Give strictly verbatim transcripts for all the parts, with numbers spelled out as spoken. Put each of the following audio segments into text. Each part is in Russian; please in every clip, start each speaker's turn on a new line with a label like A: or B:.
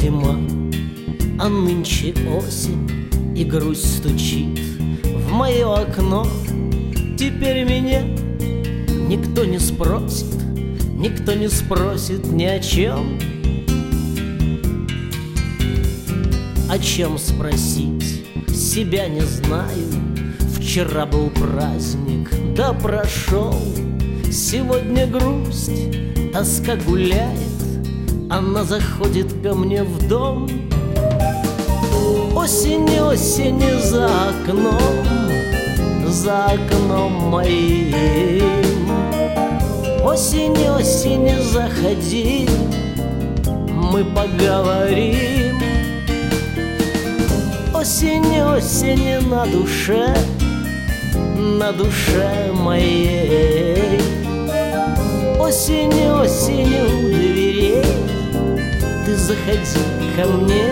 A: зима, а нынче осень, и грусть стучит в мое окно. Теперь меня никто не спросит, никто не спросит ни о чем. О чем спросить, себя не знаю. Вчера был праздник, да прошел. Сегодня грусть, тоска гуляет, она заходит ко мне в дом. Осень, осень за окном, за окном моим. Осень, осень, заходи, мы поговорим. Осень, осень на душе, на душе моей. Осень, осень у дверей, ты заходи ко мне.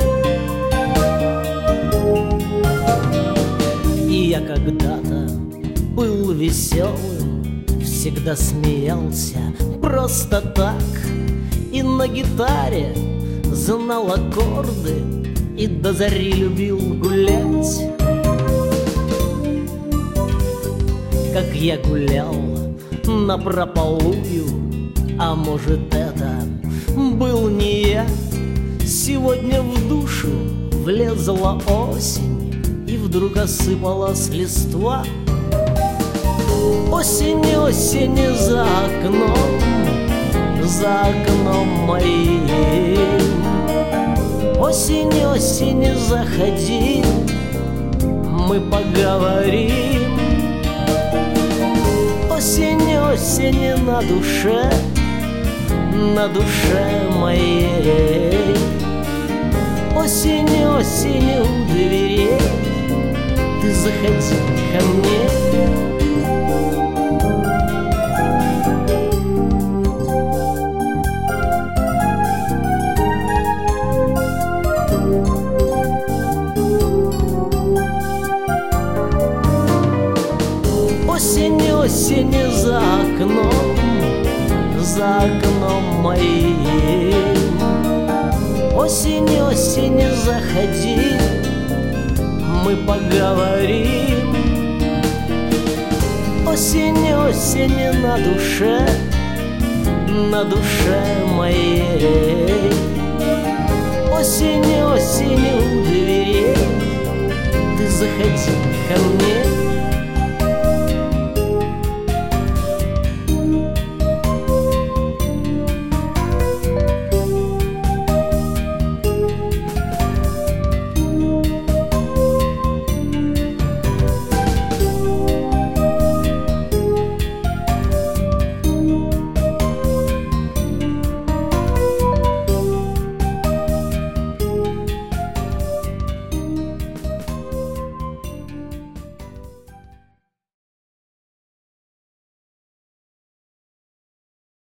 A: И я когда-то был веселым, всегда смеялся просто так, и на гитаре знал аккорды, и до зари любил гулять. Как я гулял напропалую, а может это был не я. Сегодня в душу влезла осень, и вдруг осыпалась листва. Осень, осень за окном, за окном моим. Осень, осень, заходи, мы поговорим. Осень, осень на душе, на душе моей. Осень, осень у дверей, ты заходи ко мне. Осень, осень за окном, за окном моим. Осень, осень, заходи, мы поговорим. Осень, осень на душе, на душе моей. Осень, осень у дверей, ты заходи ко мне.